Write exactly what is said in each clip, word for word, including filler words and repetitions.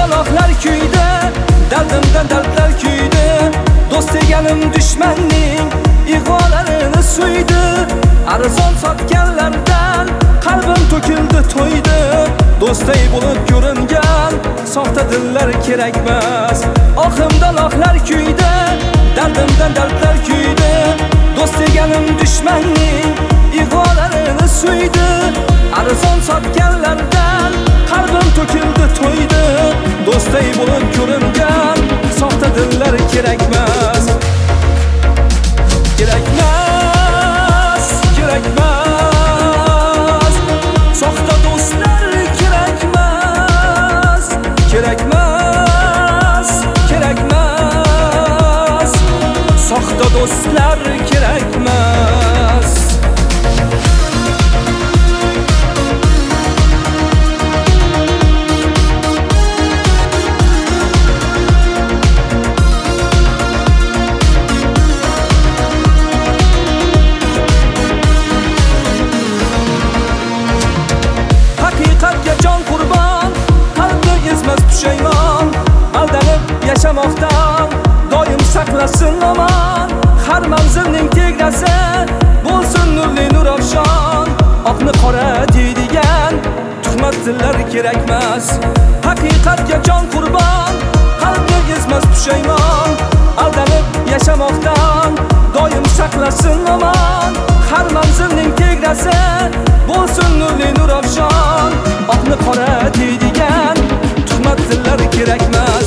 Oximdan oqlar kuydi, dardimdan dardlar kuydi. Do'st deganim dushmanning ig'volarini suydi. Arzon sotganlardan qalbim to'kildi, to'ydi. Do'stday bo'lib ko'ringan soxta dillar kerakmas. Oximdan oqlar kuydi, dardimdan dardlar kuydi. Do'st deganim dushmanning ig'volarini suydi. Arzon sotganlardan qalbim to'kildi, to'ydi. Do'stday bo'lib ko'ringan soxta dillar kerakmas. Kerakmas, kerakmas. Soxta do'stlar kerakmas. Kerakmas, kerakmas. Soxta do'stlar kerakmas. Yashamoqdan doim saqlasin omon. Har manzilning tegrasi bo'lsin nurli nurafshon. Oqni qora deydigan tuhmat tillar kerakmas. Haqiqatga jon qurbon, qalbni ezmas pushaymon. Aldanib yashamoqdan doim saqlasin omon. Har manzilning tegrasi bo'lsin nurli nurafshon. Oqni qora deydigan tuhmat tillar kerakmas.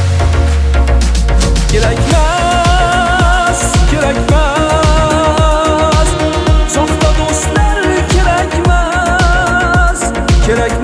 Kerakmas, kerakmas. Soxta do'stlar kerakmas. Kerakmas.